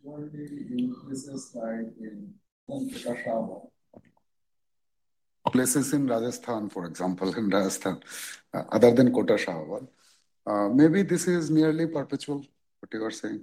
in places like in Peshawar, places in Rajasthan, for example, in Rajasthan, other than Kota Shahwal, maybe this is nearly perpetual, what you are saying.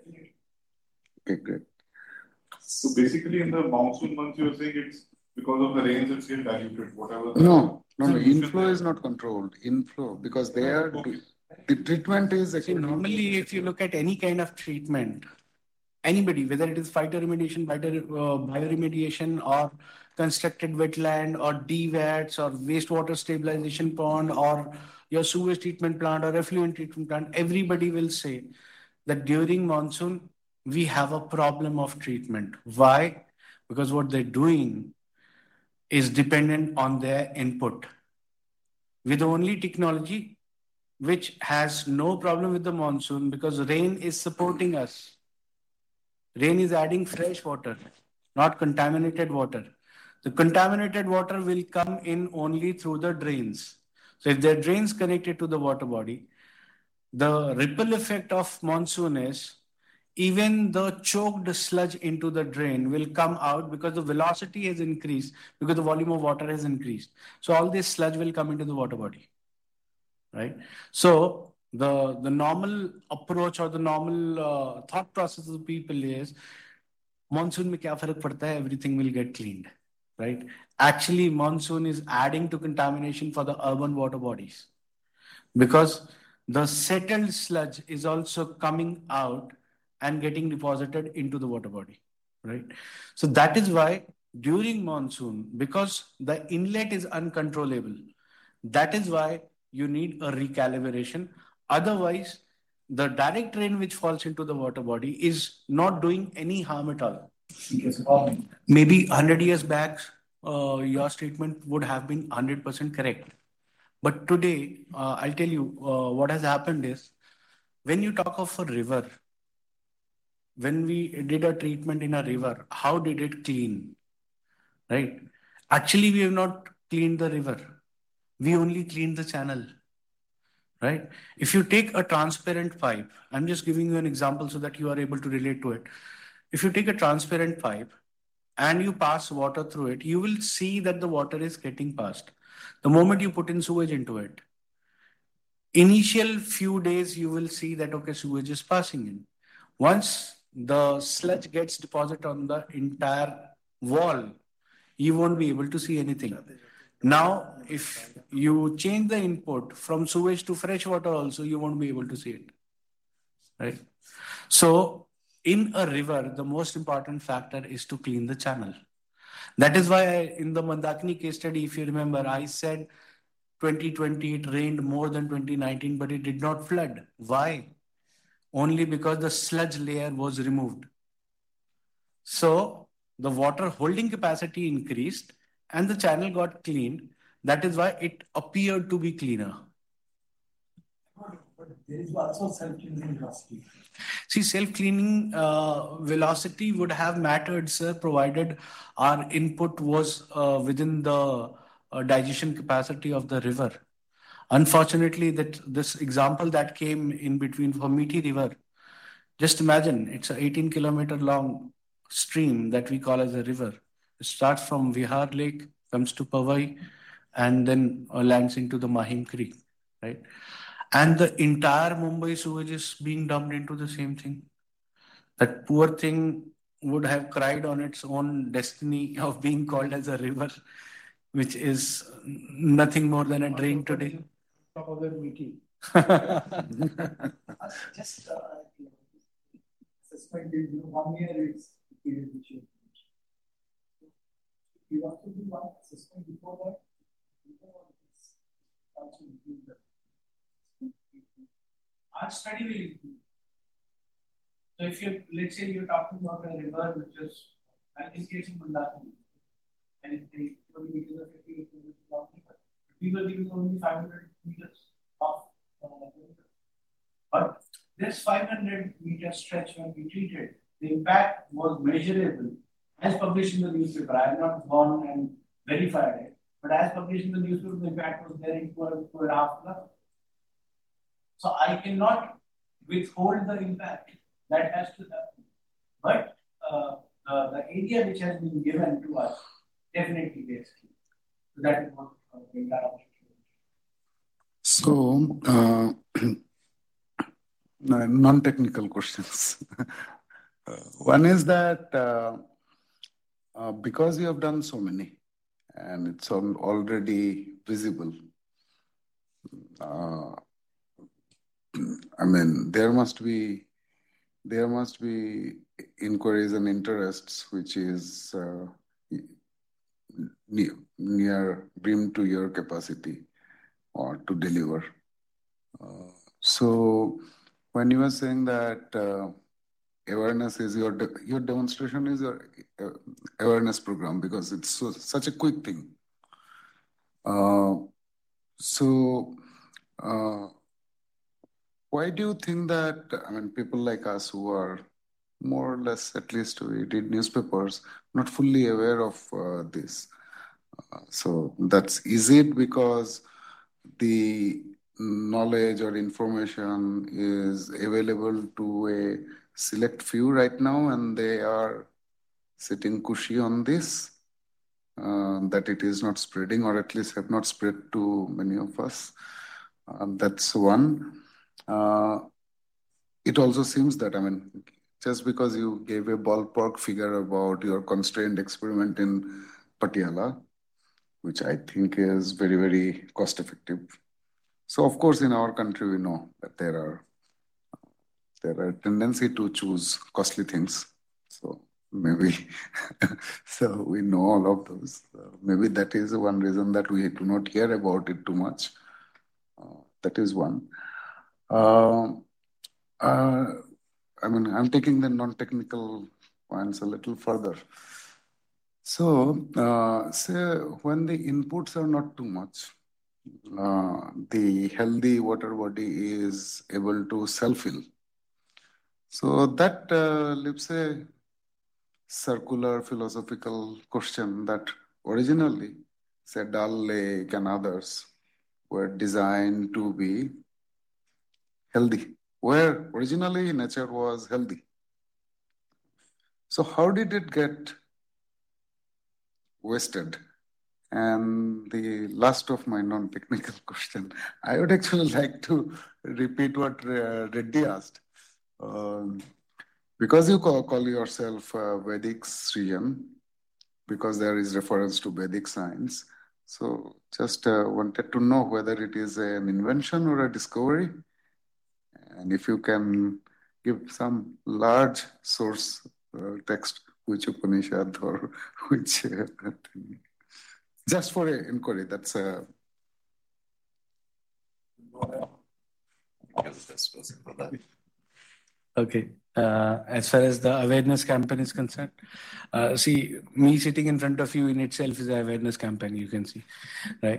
Okay, great. So basically, in the monsoon months, you're saying it's because of the rains, it's getting diluted, whatever. No. Inflow is not controlled. Inflow, because they are. Okay. The treatment is actually. Normally, if you look at any kind of treatment, anybody, whether it is phytoremediation, bioremediation, or constructed wetland, or DWATs, or wastewater stabilization pond, or your sewage treatment plant, or effluent treatment plant, everybody will say that during monsoon, we have a problem of treatment. Why? Because what they're doing is dependent on their input. With only technology which has no problem with the monsoon, because rain is supporting us. Rain is adding fresh water, not contaminated water. The contaminated water will come in only through the drains. So if there are drains connected to the water body, the ripple effect of monsoon is even the choked sludge into the drain will come out because the velocity has increased, because the volume of water has increased. So all this sludge will come into the water body, right? So the normal approach or the normal thought process of the people is, monsoon mein kya farak padta hai? Everything will get cleaned, right? Actually, monsoon is adding to contamination for the urban water bodies, because the settled sludge is also coming out and getting deposited into the water body, right? So that is why during monsoon, because the inlet is uncontrollable, that is why you need a recalibration. Otherwise, the direct rain which falls into the water body is not doing any harm at all. Maybe 100 years back, your statement would have been 100% correct. But today, I'll tell you what has happened is, when you talk of a river, when we did a treatment in a river, how did it clean? Right? Actually, we have not cleaned the river. We only cleaned the channel. Right? If you take a transparent pipe, I'm just giving you an example so that you are able to relate to it. If you take a transparent pipe and you pass water through it, you will see that the water is getting passed. The moment you put in sewage into it, initial few days, you will see that, okay, sewage is passing in. Once the sludge gets deposited on the entire wall, you won't be able to see anything. Now, if you change the input from sewage to fresh water also, you won't be able to see it. Right? So, in a river, the most important factor is to clean the channel. That is why in the Mandakini case study, if you remember, I said 2020 it rained more than 2019, but it did not flood. Why? Only because the sludge layer was removed. So the water holding capacity increased and the channel got cleaned. That is why it appeared to be cleaner. But there is also self-cleaning velocity. See, self-cleaning velocity would have mattered, sir, provided our input was within the digestion capacity of the river. Unfortunately, that this example that came in between for Meethi River, just imagine, it's an 18-kilometer long stream that we call as a river. It starts from Vihar Lake, comes to Powai, and then lands into the Mahim Creek, right? And the entire Mumbai sewage is being dumped into the same thing. That poor thing would have cried on its own destiny of being called as a river, which is nothing more than a drain today. Top of the meeting. Just assessment is 1 year is the period which you mentioned. You have to do one assessment before that. Also include that. Our study will include. So if you, let's say you're talking about a river which is, like in case of Mandakini, and if the 20 meters or 50 meters is long, we will give only 500 meters of but this 500 meter stretch when we treated, the impact was measurable as published in the newspaper. I have not gone and verified it, but as published in the newspaper, the impact was there in 2.5 level. So I cannot withhold the impact that has to happen. But area which has been given to us, definitely gets key. So that is what the entire So, non-technical questions. One is that because you have done so many and it's already visible, I mean, there must be inquiries and interests which is near brim to your capacity or to deliver. So when you are saying that awareness is your demonstration is your awareness program because it's such a quick thing. Why do you think that, I mean, people like us who are more or less, at least we read newspapers, not fully aware of this? Is it because the knowledge or information is available to a select few right now and they are sitting cushy on this, that it is not spreading or at least have not spread to many of us? That's one. It also seems that, I mean, just because you gave a ballpark figure about your constrained experiment in Patiala, which I think is very, very cost effective. So, of course, in our country, we know that there are tendency to choose costly things. So maybe, so we know all of those. Maybe that is one reason that we do not hear about it too much. That is one. I mean, I'm taking the non-technical points a little further. So, say when the inputs are not too much, the healthy water body is able to self-heal. So that leaves a circular philosophical question that originally, say, Dal Lake and others were designed to be healthy, where originally nature was healthy. So how did it get wasted? And the last of my non-technical question, I would actually like to repeat what Reddy asked. Because you call yourself Vedic Sriyan, because there is reference to Vedic science, so just wanted to know whether it is an invention or a discovery. And if you can give some large source text, which Upanishad or which, just for an inquiry, that's Okay. As far as the awareness campaign is concerned, see, me sitting in front of you in itself is an awareness campaign, you can see, right?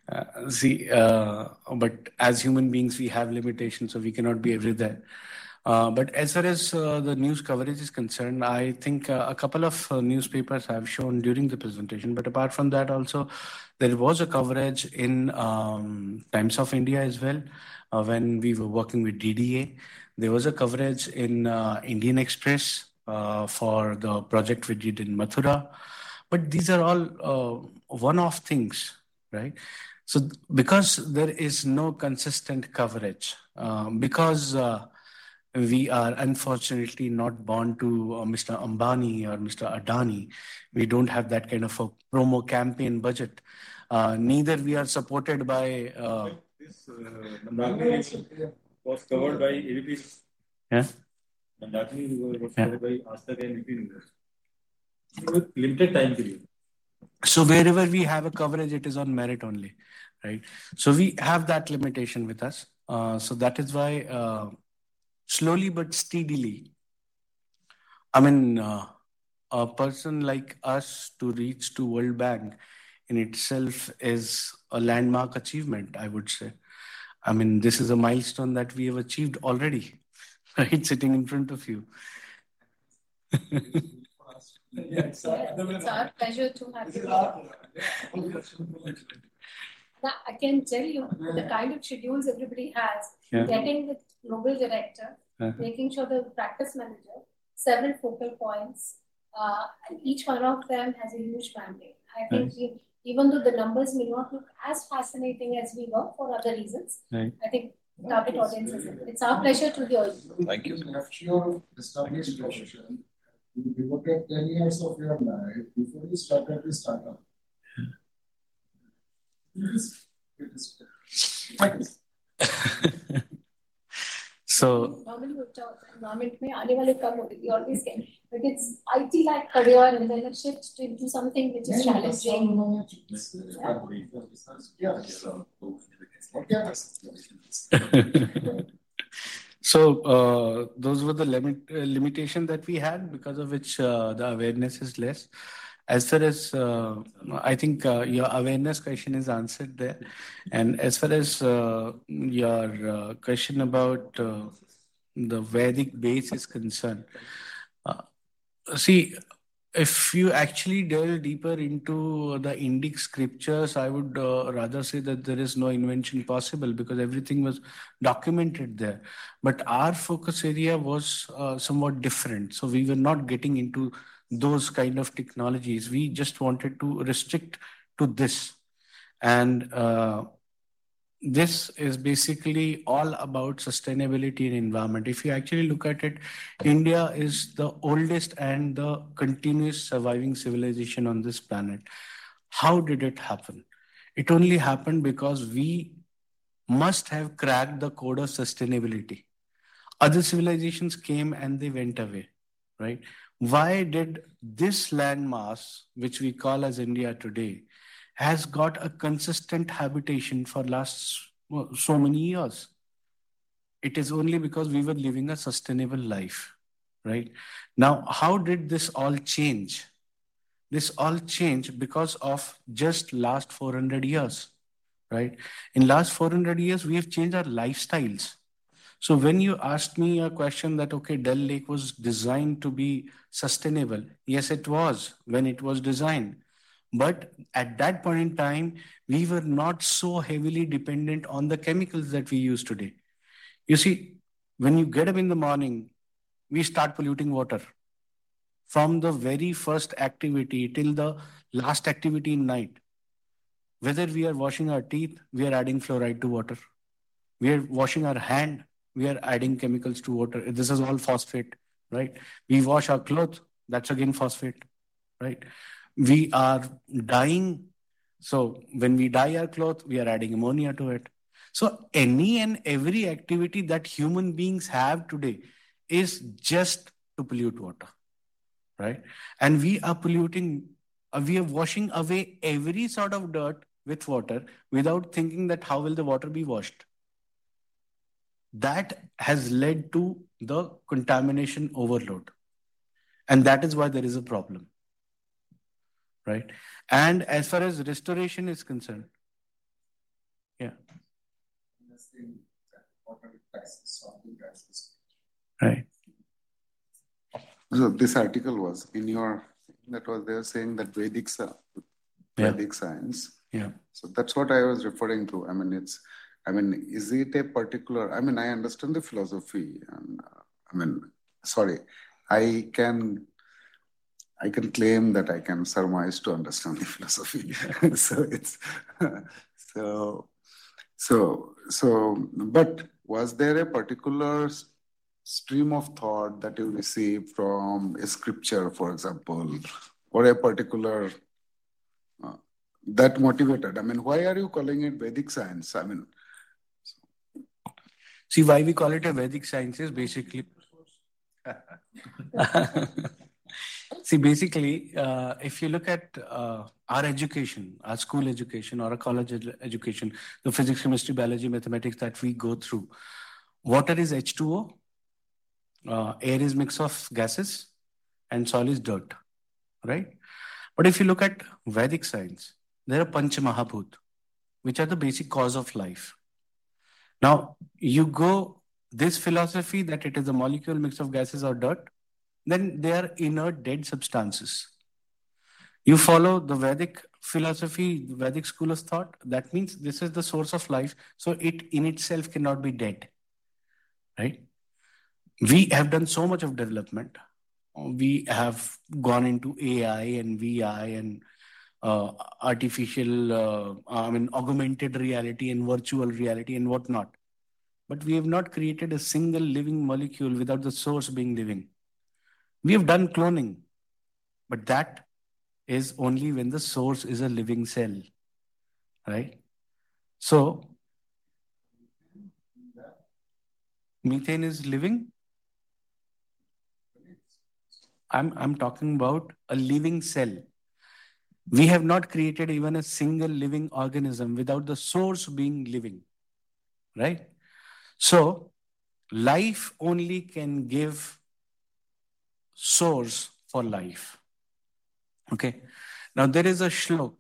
But as human beings, we have limitations, so we cannot be everywhere. But as far as the news coverage is concerned, I think a couple of newspapers have shown during the presentation. But apart from that, also, there was a coverage in Times of India as well when we were working with DDA. There was a coverage in Indian Express for the project we did in Mathura. But these are all one-off things, right? So because there is no consistent coverage, because we are unfortunately not born to Mr. Ambani or Mr. Adani, we don't have that kind of a promo campaign budget. Neither we are supported by... This was covered by ABP. Yeah? Mandakini was covered by Aastha and ABP. With limited time period. So wherever we have a coverage, it is on merit only, right? So we have that limitation with us. So that is why slowly but steadily, I mean, a person like us to reach to World Bank in itself is a landmark achievement, I would say. I mean, this is a milestone that we have achieved already, right? Sitting in front of you. It's our pleasure to have you. I can tell you the kind of schedules everybody has, getting the global director, making sure the practice manager, several focal points, And each one of them has a huge mandate. I think even though the numbers may not look as fascinating as we were for other reasons, I think target audiences. It's our pleasure to hear you. Thank you. Your established profession, you devoted 10 years of your life before you started this startup. So normally environment में आने वाले कम होते हैं, always get, but it's IT like career and then a shift into something which is challenging. So those were the limitation that we had, because of which the awareness is less. As far as I think your awareness question is answered there, and as far as your question about the Vedic base is concerned, see, if you actually delve deeper into the Indic scriptures, I would rather say that there is no invention possible, because everything was documented there. But our focus area was somewhat different. So we were not getting into those kind of technologies. We just wanted to restrict to this. And this is basically all about sustainability and environment. If you actually look at it, India is the oldest and the continuous surviving civilization on this planet. How did it happen? It only happened because we must have cracked the code of sustainability. Other civilizations came and they went away, right? Why did this landmass, which we call as India today, has got a consistent habitation for last so many years? It is only because we were living a sustainable life, right? Now, how did this all change? This all changed because of just last 400 years, right? In last 400 years, we have changed our lifestyles. So when you asked me a question that, okay, Dal Lake was designed to be sustainable. Yes, it was when it was designed. But at that point in time, we were not so heavily dependent on the chemicals that we use today. You see, when you get up in the morning, we start polluting water. From the very first activity till the last activity in night, whether we are washing our teeth, we are adding fluoride to water. We are washing our hand, we are adding chemicals to water. This is all phosphate, right? We wash our clothes, that's again phosphate, right? We are dyeing. So when we dye our clothes, we are adding ammonia to it. So any and every activity that human beings have today is just to pollute water, right? And we are polluting, we are washing away every sort of dirt with water without thinking that how will the water be washed. That has led to the contamination overload. And that is why there is a problem, right? And as far as restoration is concerned, right. So this article was in your, that was there saying that Vedic science. Yeah. So that's what I was referring to. Is it a particular, I understand the philosophy and, I can claim that I can surmise to understand the philosophy. But was there a particular stream of thought that you received from a scripture, for example, or a particular that motivated? Why are you calling it Vedic science? See, why we call it a Vedic science is basically. See, basically, if you look at our education, our school education or a college education, the physics, chemistry, biology, mathematics that we go through, water is H2O, air is mix of gases, and soil is dirt, right? But if you look at Vedic science, there are Pancha Mahabhut, which are the basic cause of life. Now, you go this philosophy that it is a molecule mix of gases or dirt, then they are inert dead substances. You follow the Vedic philosophy, the Vedic school of thought, that means this is the source of life, so it in itself cannot be dead, right? We have done so much of development. we have gone into AI and VI and augmented reality and virtual reality and whatnot. But we have not created a single living molecule without the source being living. We have done cloning, but that is only when the source is a living cell, right? So, methane is living. I'm talking about a living cell. We have not created even a single living organism without the source being living, right? So, life only can give source for life. Okay. Now, there is a shlok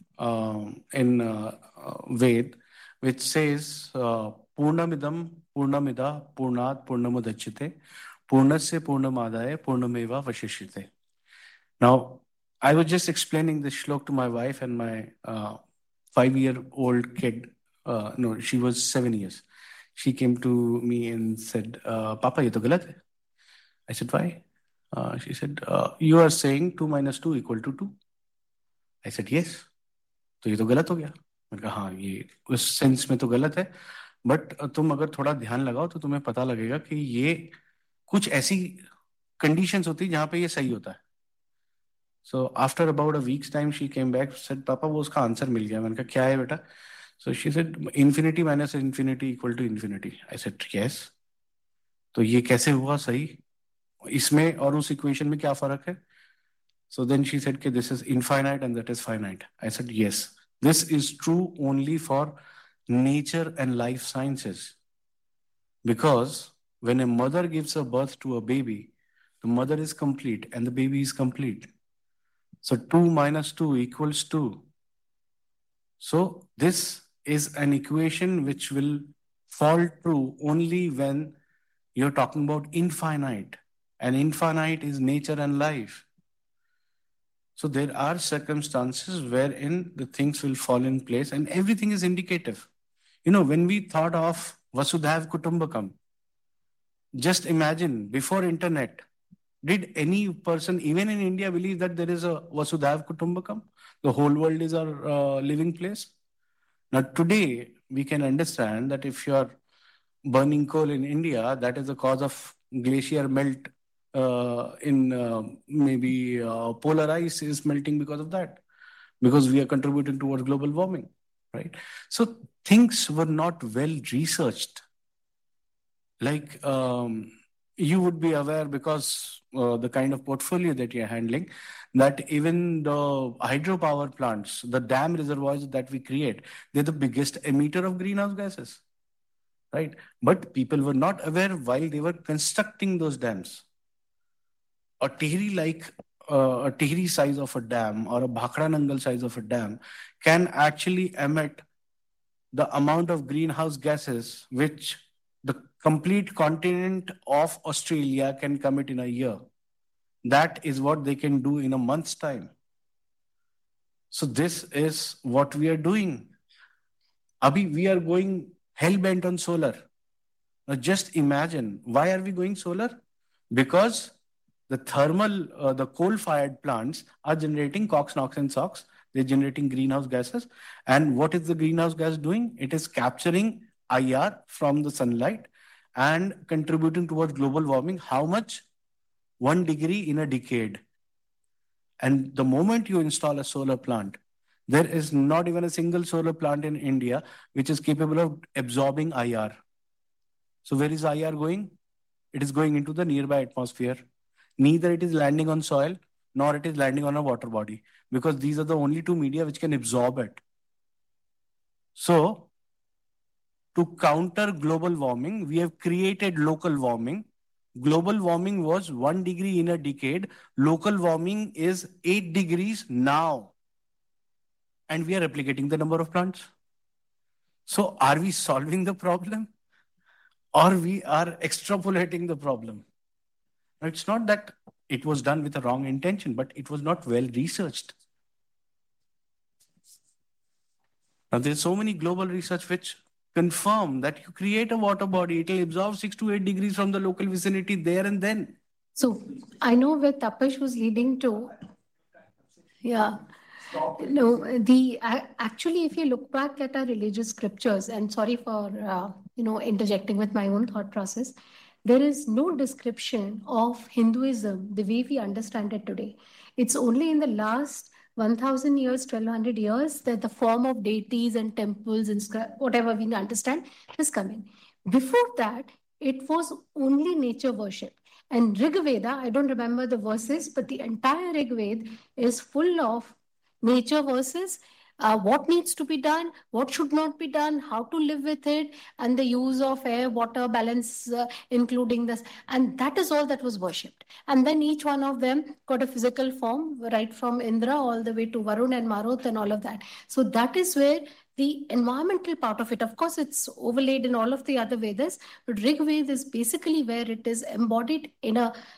in Ved which says, Purnamidam, Purnamida, Purnat, Purnamudachite, Purnasya Purnamadaya, Purnameva Vashishyate. Now, I was just explaining this shlok to my wife and my 5-year-old kid. No, she was 7 years. She came to me and said, Papa, ye to galat hai. I said, why? She said, you are saying 2 minus 2 equal to 2. I said, yes. तो ये तो गलत हो गया. मैंने कहा हाँ ये उस सेंस में तो गलत है, बट तुम अगर थोड़ा ध्यान लगाओ तो तुम्हें पता लगेगा कि ये कुछ ऐसी कंडीशंस होती है जहाँ पे ये सही होता है. So after about a week's time, she came back, said, Papa, वो उसका आंसर मिल गया. मैंने कहा क्या है बेटा? So she said, infinity minus infinity equal to infinity. I said, yes. तो ये कैसे हुआ सही? इसमें और उस इक्वेशन में क्या फर्क है? So then she said, this is infinite and that is finite. I said, yes. This is true only for nature and life sciences. Because when a mother gives a birth to a baby, the mother is complete and the baby is complete. So 2 minus 2 equals 2. So this is an equation which will fall true only when you're talking about infinite. And infinite is nature and life. So there are circumstances wherein the things will fall in place and everything is indicative. You know, when we thought of Vasudhaiv Kutumbakam, just imagine before internet, did any person, even in India, believe that there is a Vasudhaiv Kutumbakam? The whole world is our living place? Now today, we can understand that if you are burning coal in India, that is the cause of glacier melt maybe polar ice is melting because of that, because we are contributing towards global warming, right? So things were not well researched. Like you would be aware, because the kind of portfolio that you're handling, that even the hydropower plants, the dam reservoirs that we create, they're the biggest emitter of greenhouse gases, right? But people were not aware while they were constructing those dams. A Tehri size of a dam or a Bhakra Nangal size of a dam can actually emit the amount of greenhouse gases which the complete continent of Australia can commit in a year. That is what they can do in a month's time. So this is what we are doing. Abhi, we are going hell-bent on solar. Now just imagine, why are we going solar? Because the thermal, the coal-fired plants are generating COX, NOx, and SOx. They're generating greenhouse gases. And what is the greenhouse gas doing? It is capturing IR from the sunlight and contributing towards global warming. How much? 1 degree in a decade. And the moment you install a solar plant, there is not even a single solar plant in India which is capable of absorbing IR. So where is IR going? It is going into the nearby atmosphere. Neither it is landing on soil, nor it is landing on a water body, because these are the only two media which can absorb it. So, to counter global warming, we have created local warming. Global warming was 1 degree in a decade. Local warming is 8 degrees now. And we are replicating the number of plants. So, are we solving the problem? Or we are extrapolating the problem? It's not that it was done with a wrong intention, but it was not well researched. Now, there's so many global research which confirm that you create a water body, it will absorb 6 to 8 degrees from the local vicinity there and then. So I know where Tapash was leading to. Yeah. No, actually, if you look back at our religious scriptures, and sorry for interjecting with my own thought process, there is no description of Hinduism the way we understand it today. It's only in the last 1,000 years, 1,200 years that the form of deities and temples and whatever we understand is coming. Before that, it was only nature worship. And Rig Veda, I don't remember the verses, but the entire Rig Veda is full of nature verses, what needs to be done, what should not be done, how to live with it, and the use of air, water balance, including this. And that is all that was worshipped. And then each one of them got a physical form, right from Indra all the way to Varun and Marut and all of that. So that is where the environmental part of it, of course, it's overlaid in all of the other Vedas, but Rig Veda is basically where it is embodied in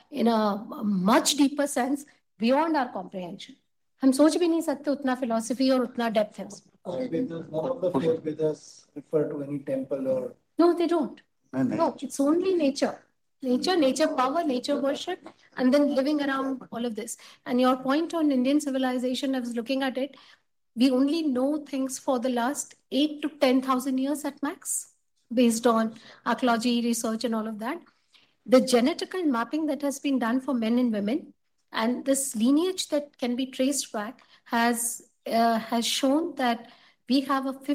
a much deeper sense beyond our comprehension. हम सोच भी नहीं सकते उतना philosophy और उतना depth है उसमें. None of the four Vedas refer to any temple or. No, they don't. No, it's only nature. Nature power, nature worship, and then living around all of this. And your point on Indian civilization, I was looking at it. We only know things for the last 8 to 10,000 years at max, based on archaeology, research, and all of that. The genetical mapping that has been done for men and women, and this lineage that can be traced back has shown that we have a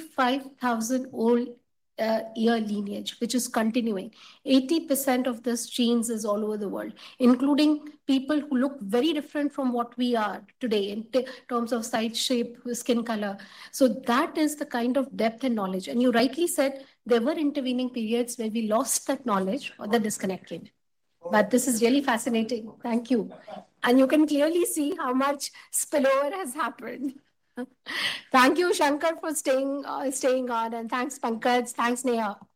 55,000 old year lineage, which is continuing. 80% of this genes is all over the world, including people who look very different from what we are today in terms of size, shape, skin color. So that is the kind of depth and knowledge. And you rightly said there were intervening periods where we lost that knowledge or the disconnect came. But this is really fascinating. Thank you. And you can clearly see how much spillover has happened. Thank you, Shankar, for staying on, and thanks, Pankaj. Thanks, Neha.